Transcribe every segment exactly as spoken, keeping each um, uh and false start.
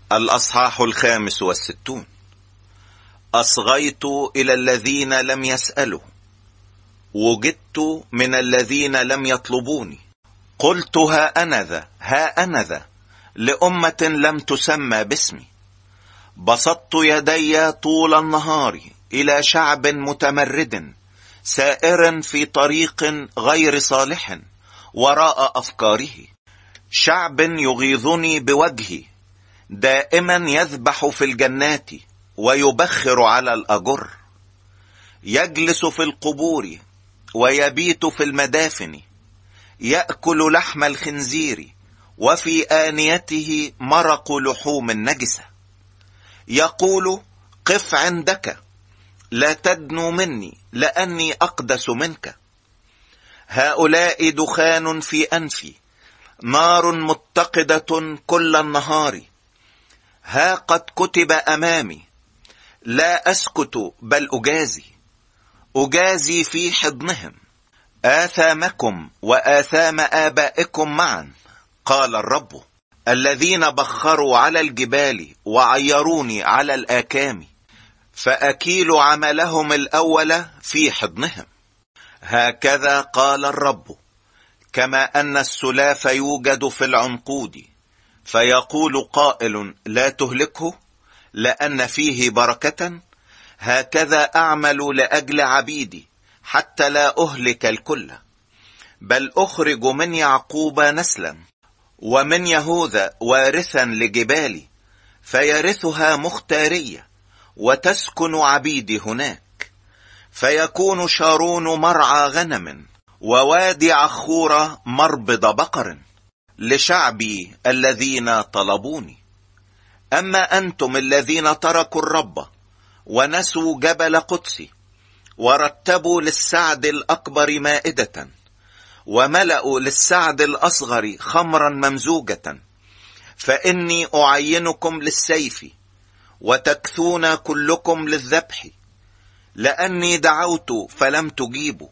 الأصحاح الخامس والستون. أصغيت إلى الذين لم يسألوا، وجدت من الذين لم يطلبوني. قلت ها أنا ذا ها أنا ذا لأمة لم تسمى باسمي. بسطت يدي طول النهار إلى شعب متمرد، سائر في طريق غير صالح وراء أفكاره. شعب يغيظني بوجهي، دائما يذبح في الجنات ويبخر على الأجر. يجلس في القبور ويبيت في المدافن، يأكل لحم الخنزير وفي آنيته مرق لحوم النجسة. يقول قف عندك، لا تدنو مني لأني أقدس منك. هؤلاء دخان في أنفي، نار متقدة كل النهار. ها قد كتب أمامي، لا أسكت بل أجازي أجازي في حضنهم آثامكم وآثام آبائكم معا، قال الرب. الذين بخروا على الجبال وعيروني على الآكام، فأكيل عملهم الأول في حضنهم. هكذا قال الرب، كما أن السلاف يوجد في العنقود، فيقول قائل لا تهلكه لأن فيه بركة، هكذا أعمل لأجل عبيدي حتى لا أهلك الكل، بل أخرج من يعقوب نسلا ومن يهوذا وارثا لجبالي، فيرثها مختارية وتسكن عبيدي هناك. فيكون شارون مرعى غنم، ووادي عخورة مربض بقر، لشعبي الذين طلبوني. أما أنتم الذين تركوا الرب ونسوا جبل قدسي، ورتبوا للسعد الأكبر مائدة، وملأوا للسعد الأصغر خمرا ممزوجة، فإني أعينكم للسيف وتكثون كلكم للذبح. لأني دعوت فلم تجيبوا،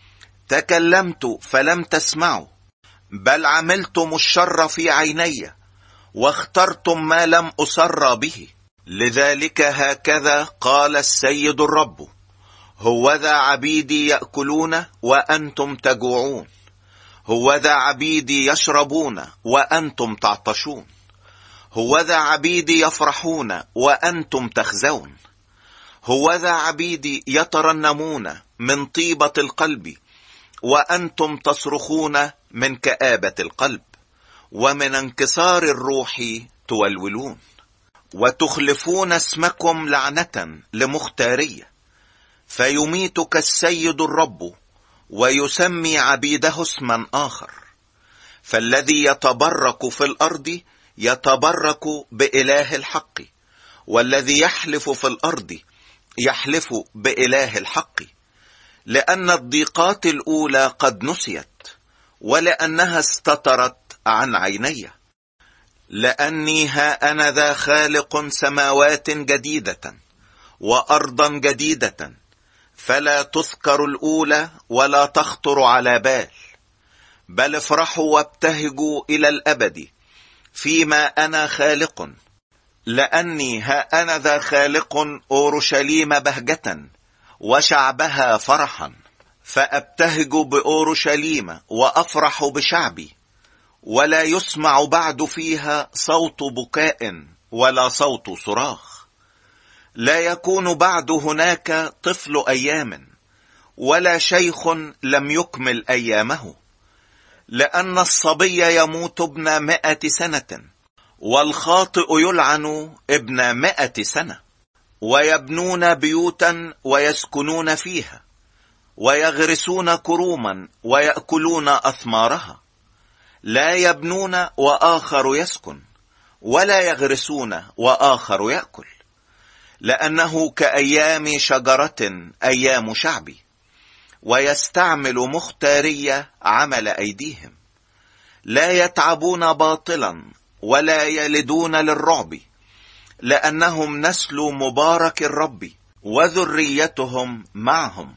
تكلمت فلم تسمعوا، بل عملتم الشر في عيني واخترتم ما لم أصر به. لذلك هكذا قال السيد الرب، هوذا عبيدي يأكلون وأنتم تجوعون، هوذا عبيدي يشربون وأنتم تعطشون، هوذا عبيدي يفرحون وأنتم تخزون، هوذا عبيدي يترنمون من طيبة القلب وأنتم تصرخون من كآبة القلب، ومن انكسار الروح تولولون. وتخلفون اسمكم لعنة لمختارية، فيميتك السيد الرب ويسمي عبيده اسما آخر. فالذي يتبرك في الأرض يتبرك بإله الحق، والذي يحلف في الأرض يحلف بإله الحق. لأن الضيقات الأولى قد نسيت، ولأنها استترت عن عيني. لأني ها أنا ذا خالق سماوات جديدة وأرضا جديدة، فلا تذكر الأولى ولا تخطر على بال. بل افرحوا وابتهجوا إلى الأبد فيما أنا خالق. لأني ها أنا ذا خالق أورشليم بهجة وشعبها فرحا، فأبتهج بأورشليم وأفرح بشعبي، ولا يسمع بعد فيها صوت بكاء ولا صوت صراخ. لا يكون بعد هناك طفل أيام، ولا شيخ لم يكمل أيامه. لأن الصبي يموت ابن مائة سنة، والخاطئ يلعن ابن مائة سنة. ويبنون بيوتا ويسكنون فيها، ويغرسون كروما ويأكلون أثمارها. لا يبنون وآخر يسكن، ولا يغرسون وآخر يأكل. لأنه كأيام شجرة أيام شعبي، ويستعمل مختارية عمل أيديهم. لا يتعبون باطلا ولا يلدون للرعب، لأنهم نسل مبارك الرب وذريتهم معهم.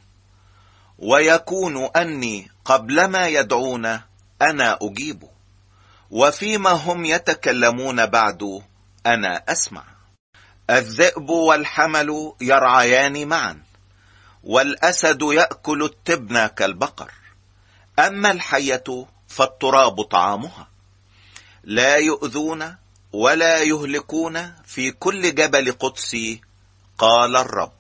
ويكون أني قبلما يدعون أنا أجيب، وفيما هم يتكلمون بعد أنا أسمع. الذئب والحمل يرعيان معا، والأسد يأكل التبن كالبقر، أما الحية فالتراب طعامها. لا يؤذون ولا يهلكون في كل جبل قدسي، قال الرب.